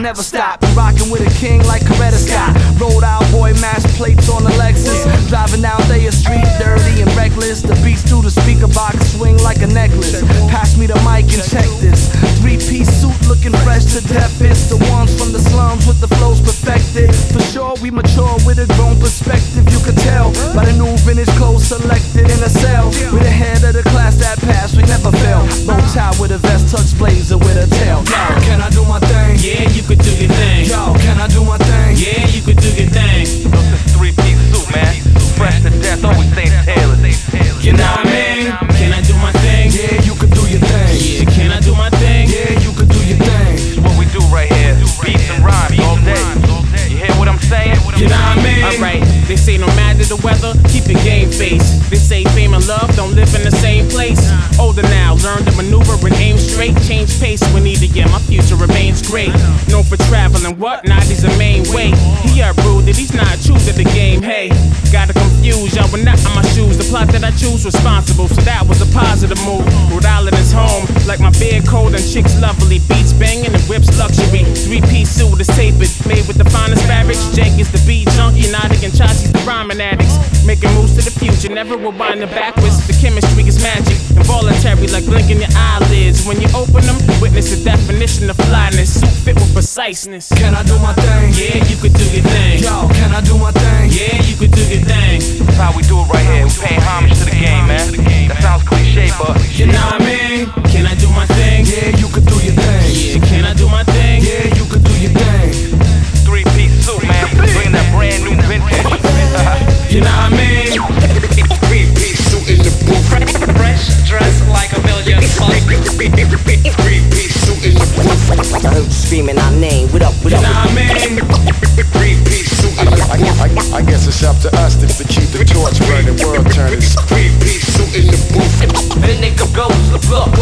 never stop. Rockin' with a king like Coretta Scott. Rolled out boy, mash plates on the Lexus. Driving down Thayer Street, dirty and reckless. The beats through the speaker box swing like a necklace. Pass me the mic and check this. 3-piece suit looking fresh to death. It's the ones from the slums with the flows perfected. For sure we mature with a grown perspective. You could tell by the new vintage clothes selected in a cell. We're the head of the class that passed, we never fail. Bow tie with a vest, tux blazer with a tail. Yo, can I do my thing? Yeah, you could do your thing. Yo, can I do my thing? Yeah, you could do your thing. No, this 3-piece suit, man. Fresh to death, always same tailors. You know what I mean? Can I do my thing? Yeah, you could do your thing. Yeah, can I do my thing? Yeah, you could do your thing. It's what we do right here. Beats and rhymes all day. You hear what I'm saying? You know what I mean? Alright, they say no matter the weather, keep your game face. They say fame and love don't live in the same place. Older now, learn to maneuver and aim straight. Change pace when needed, yeah, my future remains great. Known for traveling, whatnot, he's a main way. He rude that he's not true to the game, hey. Gotta confuse y'all, we're not in my shoes. The plot that I choose responsible, so that was a positive move. Rhode Island is home, like my beard cold and chicks lovely. Beats banging and whips luxury. 3-piece suit is tapered, made with the finest fabrics. Jenkins the beat junkie, Nadic and Chachi's the rhyming addicts. Making moves to the future, never rewinding backwards. The chemistry is magic, involuntary like blinking your eyelids. When you open them, witness the definition of flyness. Suit fit with preciseness. Can I do my thing? Yeah, you could do your thing. Yo, can I do my thing? Yeah, you could do your thing. That's how we do it right here. We paying homage to the game, man. That sounds cliche, but You know what I mean? Can I do my thing? Yeah, you could do your thing. Yeah, can I do my thing? Yeah, you could do your thing. 3-piece suit, man. Bringing that brand new vintage. You know what I mean? 3-piece suit in the booth. Fresh, dressed like a million bucks. 3-piece suit in the booth. I heard you screaming our name. What up, what You up? know what I mean? 3-piece suit in the booth. I guess it's up to us to keep the torch burning, world turning. 3-piece suit in the booth. The nigga goes, look,